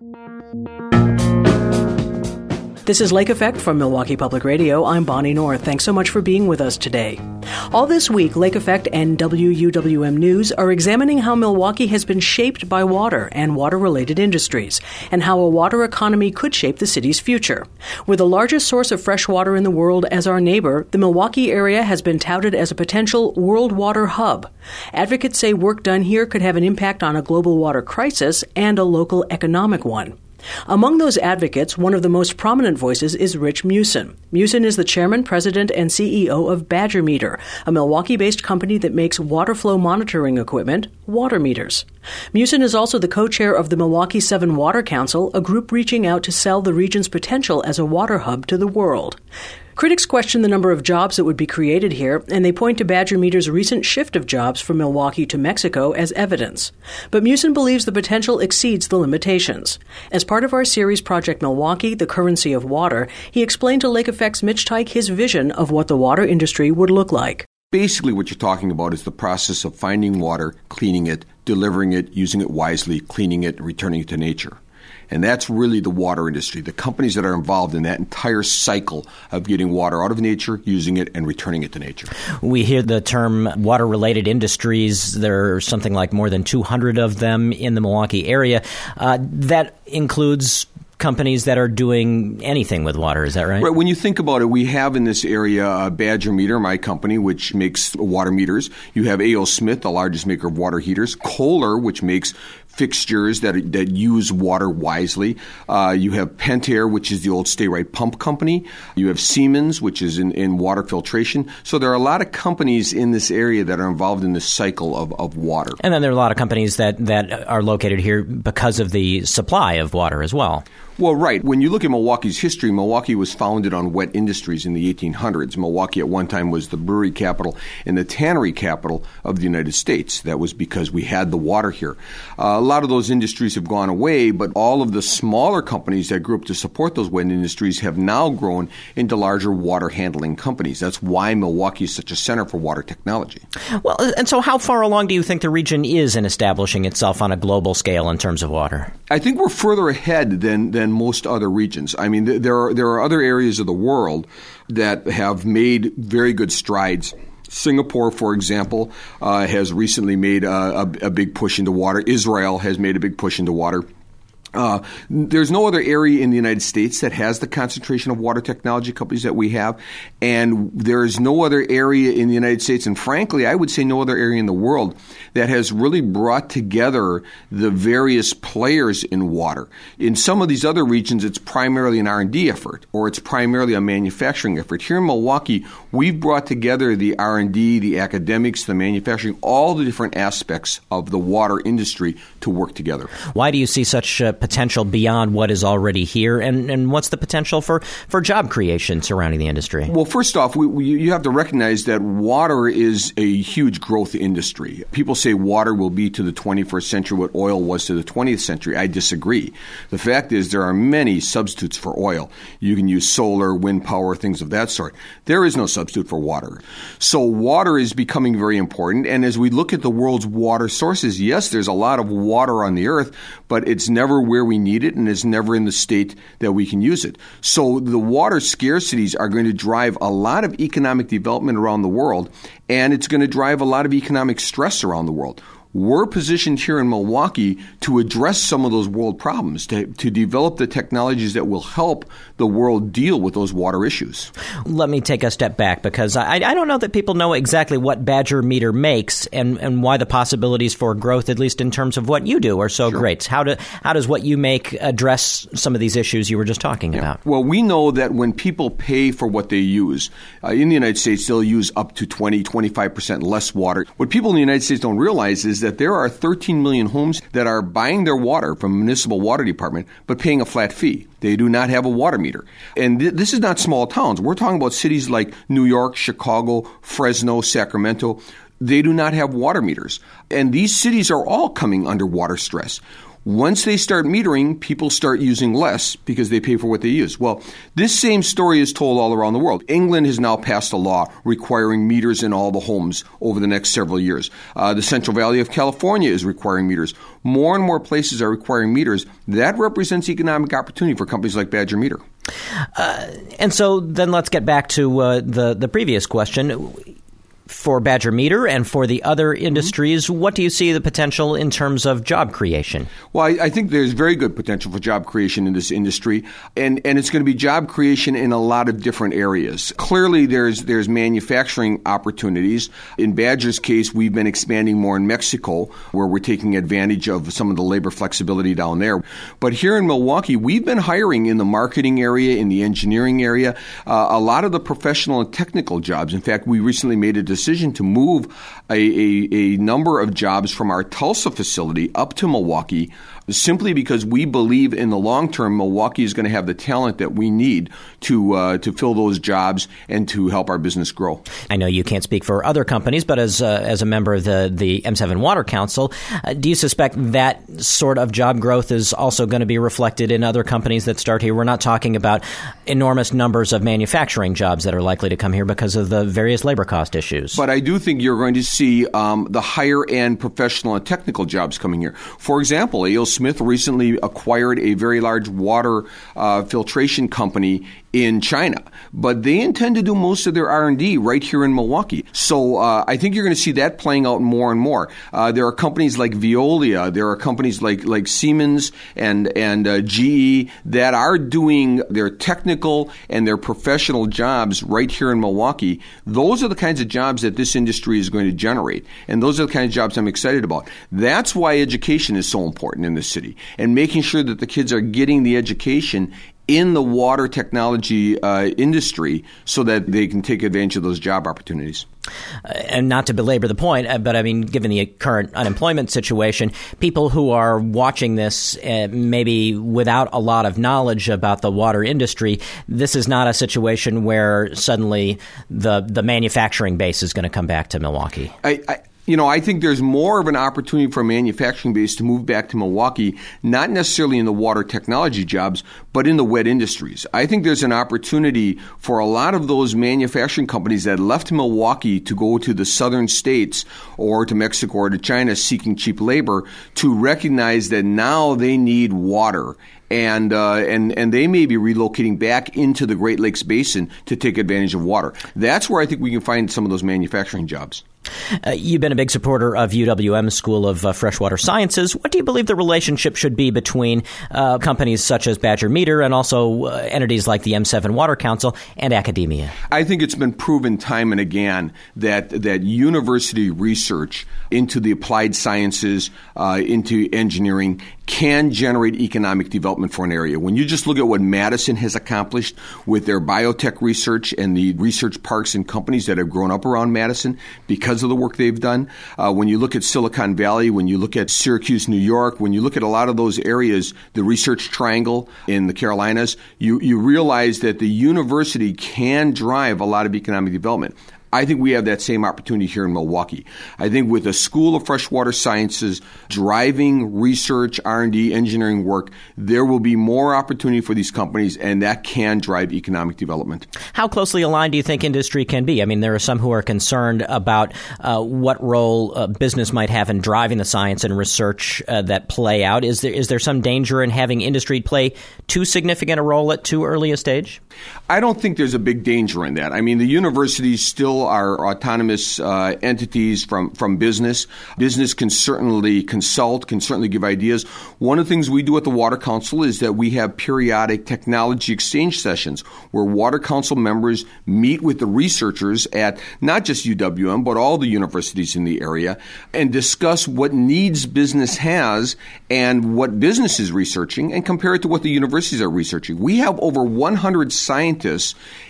This is Lake Effect from Milwaukee Public Radio. I'm Bonnie North. Thanks so much for being with us today. All this week, Lake Effect and WUWM News are examining how Milwaukee has been shaped by water and water-related industries, and how a water economy could shape the city's future. With the largest source of fresh water in the world as our neighbor, the Milwaukee area has been touted as a potential world water hub. Advocates say work done here could have an impact on a global water crisis and a local economic one. Among those advocates, one of the most prominent voices is Rich Meeuwsen. Meeuwsen is the chairman, president, and CEO of Badger Meter, a Milwaukee-based company that makes water flow monitoring equipment, water meters. Meeuwsen is also the co-chair of the Milwaukee 7 Water Council, a group reaching out to sell the region's potential as a water hub to the world. Critics question the number of jobs that would be created here, and they point to Badger Meter's recent shift of jobs from Milwaukee to Mexico as evidence. But Meeuwsen believes the potential exceeds the limitations. As part of our series Project Milwaukee, The Currency of Water, he explained to Lake Effect's Mitch Teich his vision of what the water industry would look like. Basically, what you're talking about is the process of finding water, cleaning it, delivering it, using it wisely, cleaning it, and returning it to nature. And that's really the water industry, the companies that are involved in that entire cycle of getting water out of nature, using it, and returning it to nature. We hear the term water-related industries. There are something like more than 200 of them in the Milwaukee area. That includes companies that are doing anything with water, is that right? Right. When you think about it, we have in this area Badger Meter, my company, which makes water meters. You have A.O. Smith, the largest maker of water heaters. Kohler, which makes fixtures that use water wisely. You have Pentair, which is the old Stay Right pump company. You have Siemens, which is in water filtration. So there are a lot of companies in this area that are involved in this cycle of water. And then there are a lot of companies that are located here because of the supply of water as well. Well, right. When you look at Milwaukee's history, Milwaukee was founded on wet industries in the 1800s. Milwaukee at one time was the brewery capital and the tannery capital of the United States. That was because we had the water here. A lot of those industries have gone away, but all of the smaller companies that grew up to support those wet industries have now grown into larger water handling companies. That's why Milwaukee is such a center for water technology. Well, and so how far along do you think the region is in establishing itself on a global scale in terms of water? I think we're further ahead than most other regions. I mean, there are other areas of the world that have made very good strides. Singapore, for example, has recently made a big push into water. Israel has made a big push into water. There's no other area in the United States that has the concentration of water technology companies that we have, and there's no other area in the United States, and frankly, I would say no other area in the world that has really brought together the various players in water. In some of these other regions, it's primarily an R&D effort, or it's primarily a manufacturing effort. Here in Milwaukee, we've brought together the R&D, the academics, the manufacturing, all the different aspects of the water industry to work together. Why do you see such potential beyond what is already here, and what's the potential for job creation surrounding the industry? Well, first off, you have to recognize that water is a huge growth industry. People say water will be to the 21st century what oil was to the 20th century. I disagree. The fact is there are many substitutes for oil. You can use solar, wind power, things of that sort. There is no substitute for water. So water is becoming very important, and as we look at the world's water sources, yes, there's a lot of water on the earth, but it's never where we need it, and it's never in the state that we can use it. So the water scarcities are going to drive a lot of economic development around the world, and it's going to drive a lot of economic stress around the world. We're positioned here in Milwaukee to address some of those world problems, to develop the technologies that will help the world deal with those water issues. Let me take a step back, because I don't know that people know exactly what Badger Meter makes and why the possibilities for growth, at least in terms of what you do, are so great. How does what you make address some of these issues you were just talking about? Well, we know that when people pay for what they use, in the United States, they'll use up to 25% less water. What people in the United States don't realize is that there are 13 million homes that are buying their water from a municipal water department but paying a flat fee. They do not have a water meter. And this is not small towns. We're talking about cities like New York, Chicago, Fresno, Sacramento. They do not have water meters. And these cities are all coming under water stress. Once they start metering, people start using less because they pay for what they use. Well, this same story is told all around the world. England has now passed a law requiring meters in all the homes over the next several years. The Central Valley of California is requiring meters. More and more places are requiring meters. That represents economic opportunity for companies like Badger Meter. And so then let's get back to the previous question. For Badger Meter and for the other industries, what do you see the potential in terms of job creation? Well, I think there's very good potential for job creation in this industry, and it's going to be job creation in a lot of different areas. Clearly, there's manufacturing opportunities. In Badger's case, we've been expanding more in Mexico, where we're taking advantage of some of the labor flexibility down there. But here in Milwaukee, we've been hiring in the marketing area, in the engineering area, a lot of the professional and technical jobs. In fact, we recently made a decision to move a number of jobs from our Tulsa facility up to Milwaukee, simply because we believe in the long term Milwaukee is going to have the talent that we need to fill those jobs and to help our business grow. I know you can't speak for other companies, but as a member of the M7 Water Council, do you suspect that sort of job growth is also going to be reflected in other companies that start here? We're not talking about enormous numbers of manufacturing jobs that are likely to come here because of the various labor cost issues. But I do think you're going to see the higher-end professional and technical jobs coming here. For example, A.O. Smith recently acquired a very large water filtration company in China, but they intend to do most of their R&D right here in Milwaukee. So I think you're going to see that playing out more and more. There are companies like Veolia, there are companies like Siemens and GE that are doing their technical and their professional jobs right here in Milwaukee. Those are the kinds of jobs that this industry is going to generate, and those are the kind of jobs I'm excited about. That's why education is so important in this city, and making sure that the kids are getting the education in the water technology industry so that they can take advantage of those job opportunities. And not to belabor the point, but I mean, given the current unemployment situation, people who are watching this maybe without a lot of knowledge about the water industry, this is not a situation where suddenly the manufacturing base is going to come back to Milwaukee. I think there's more of an opportunity for a manufacturing base to move back to Milwaukee, not necessarily in the water technology jobs, but in the wet industries. I think there's an opportunity for a lot of those manufacturing companies that left Milwaukee to go to the southern states or to Mexico or to China seeking cheap labor to recognize that now they need water. And they may be relocating back into the Great Lakes Basin to take advantage of water. That's where I think we can find some of those manufacturing jobs. You've been a big supporter of UWM School of Freshwater Sciences. What do you believe the relationship should be between companies such as Badger Meter and also entities like the M7 Water Council and academia? I think it's been proven time and again that university research into the applied sciences, into engineering, can generate economic development for an area. When you just look at what Madison has accomplished with their biotech research and the research parks and companies that have grown up around Madison because of the work they've done, when you look at Silicon Valley, when you look at Syracuse, New York, when you look at a lot of those areas, the Research Triangle in the Carolinas, you realize that the university can drive a lot of economic development. I think we have that same opportunity here in Milwaukee. I think with a School of Freshwater Sciences driving research, R&D, engineering work, there will be more opportunity for these companies, and that can drive economic development. How closely aligned do you think industry can be? I mean, there are some who are concerned about what role business might have in driving the science and research that play out. Is there some danger in having industry play too significant a role at too early a stage? I don't think there's a big danger in that. I mean, the universities still are autonomous entities from business. Business can certainly consult, can certainly give ideas. One of the things we do at the Water Council is that we have periodic technology exchange sessions where Water Council members meet with the researchers at not just UWM, but all the universities in the area and discuss what needs business has and what business is researching and compare it to what the universities are researching. We have over 100 scientists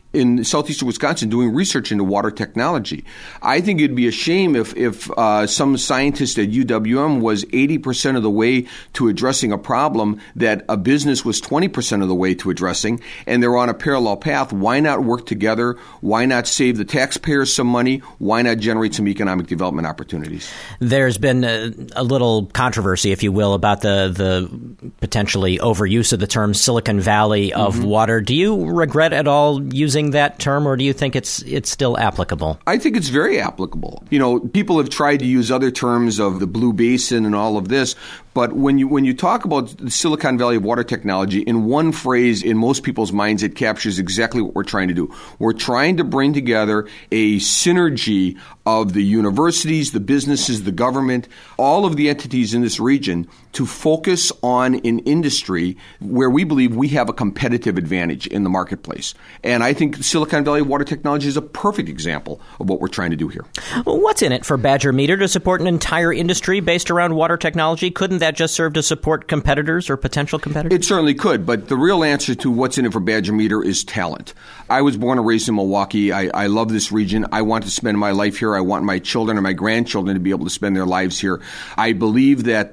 in southeastern Wisconsin doing research into water technology. I think it'd be a shame if some scientist at UWM was 80% of the way to addressing a problem that a business was 20% of the way to addressing, and they're on a parallel path. Why not work together? Why not save the taxpayers some money? Why not generate some economic development opportunities? There's been a little controversy, if you will, about the potentially overuse of the term Silicon Valley of water. Do you regret at all using that term, or do you think it's still applicable? I think it's very applicable. People have tried to use other terms of the Blue Basin and all of this, but when you talk about the Silicon Valley of water technology, in one phrase, in most people's minds, it captures exactly what we're trying to do. We're trying to bring together a synergy of the universities, the businesses, the government, all of the entities in this region to focus on an industry where we believe we have a competitive advantage in the marketplace. And I think Silicon Valley Water Technology is a perfect example of what we're trying to do here. Well, what's in it for Badger Meter to support an entire industry based around water technology? Couldn't that just serve to support competitors or potential competitors? It certainly could, but the real answer to what's in it for Badger Meter is talent. I was born and raised in Milwaukee. I love this region. I want to spend my life here. I want my children and my grandchildren to be able to spend their lives here. I believe that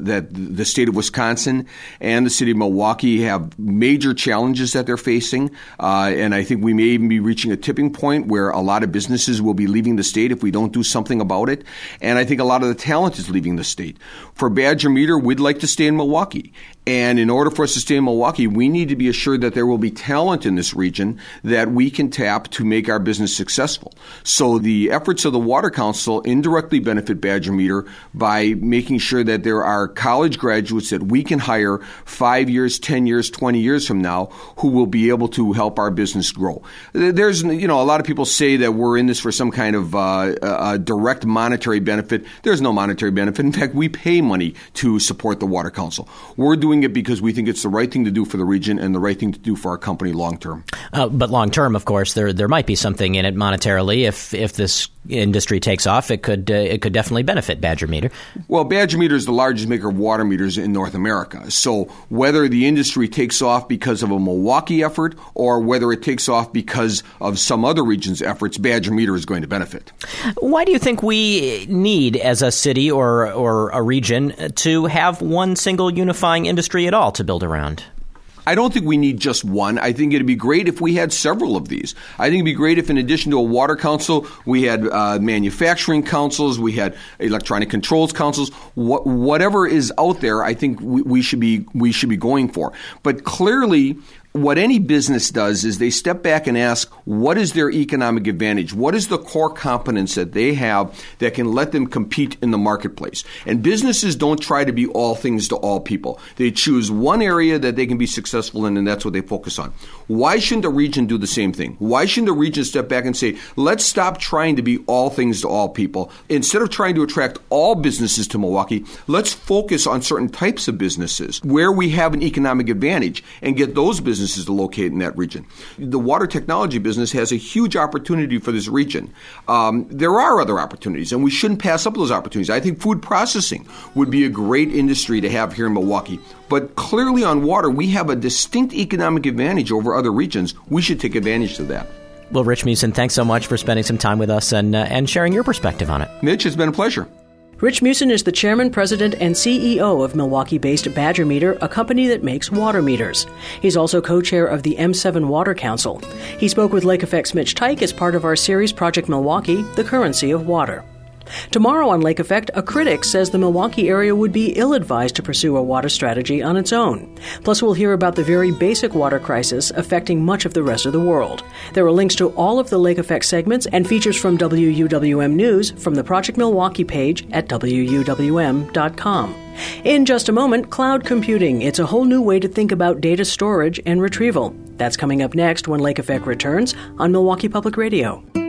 the state of Wisconsin and the city of Milwaukee have major challenges that they're facing, and I think we may even be reaching a tipping point where a lot of businesses will be leaving the state if we don't do something about it, and I think a lot of the talent is leaving the state. For Badger Meter, we'd like to stay in Milwaukee. And in order for us to stay in Milwaukee, we need to be assured that there will be talent in this region that we can tap to make our business successful. So the efforts of the Water Council indirectly benefit Badger Meter by making sure that there are college graduates that we can hire 5 years, 10 years, 20 years from now who will be able to help our business grow. There's, a lot of people say that we're in this for some kind of direct monetary benefit. There's no monetary benefit. In fact, we pay money to support the Water Council. We're doing it because we think it's the right thing to do for the region and the right thing to do for our company long term. But long term, of course, there might be something in it monetarily. If this industry takes off, it could definitely benefit Badger Meter. Well, Badger Meter is the largest maker of water meters in North America. So whether the industry takes off because of a Milwaukee effort or whether it takes off because of some other region's efforts, Badger Meter is going to benefit. Why do you think we need, as a city or a region, to have one single unifying industry at all to build around? I don't think we need just one. I think it'd be great if we had several of these. I think it'd be great if, in addition to a water council, we had manufacturing councils, we had electronic controls councils. Whatever is out there, I think we should be going for. But clearly, what any business does is they step back and ask, what is their economic advantage? What is the core competence that they have that can let them compete in the marketplace? And businesses don't try to be all things to all people. They choose one area that they can be successful in, and that's what they focus on. Why shouldn't a region do the same thing? Why shouldn't a region step back and say, let's stop trying to be all things to all people? Instead of trying to attract all businesses to Milwaukee, let's focus on certain types of businesses where we have an economic advantage and get those businesses to locate in that region. The water technology business has a huge opportunity for this region. There are other opportunities, and we shouldn't pass up those opportunities. I think food processing would be a great industry to have here in Milwaukee. But clearly on water, we have a distinct economic advantage over other regions. We should take advantage of that. Well, Rich Meeuwsen, thanks so much for spending some time with us and sharing your perspective on it. Mitch, it's been a pleasure. Rich Meeuwsen is the chairman, president, and CEO of Milwaukee-based Badger Meter, a company that makes water meters. He's also co-chair of the M7 Water Council. He spoke with Lake Effect's Mitch Teich as part of our series Project Milwaukee, The Currency of Water. Tomorrow on Lake Effect, a critic says the Milwaukee area would be ill-advised to pursue a water strategy on its own. Plus, we'll hear about the very basic water crisis affecting much of the rest of the world. There are links to all of the Lake Effect segments and features from WUWM News from the Project Milwaukee page at WUWM.com. In just a moment, cloud computing. It's a whole new way to think about data storage and retrieval. That's coming up next when Lake Effect returns on Milwaukee Public Radio.